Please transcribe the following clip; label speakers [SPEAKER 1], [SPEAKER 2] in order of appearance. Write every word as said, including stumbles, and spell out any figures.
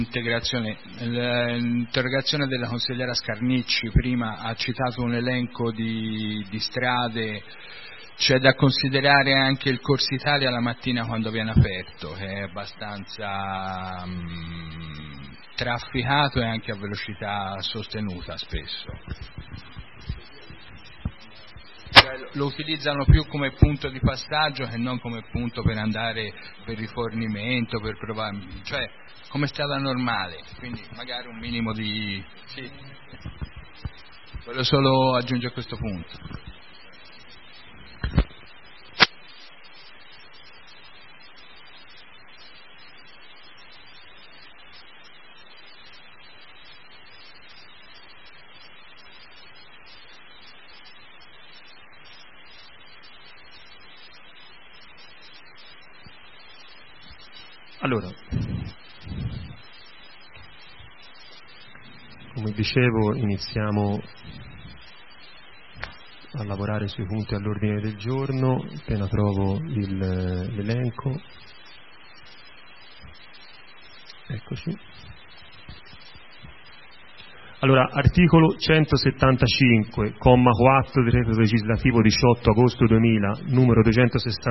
[SPEAKER 1] Integrazione. L'interrogazione della consigliera Scarnicci prima ha citato un elenco di, di strade. C'è da considerare anche il Corso Italia la mattina quando viene aperto, che è abbastanza mh, trafficato e anche a velocità sostenuta spesso. Cioè, lo utilizzano più come punto di passaggio che non come punto per andare per rifornimento, per provare, cioè come strada normale, quindi magari un minimo di... Sì. Voglio solo aggiungere questo punto.
[SPEAKER 2] Allora, come dicevo, iniziamo a lavorare sui punti all'ordine del giorno, appena trovo il, l'elenco. Eccoci. Allora, articolo centosettantacinque, comma quattro, decreto legislativo diciotto agosto duemila, numero duecentosessanta.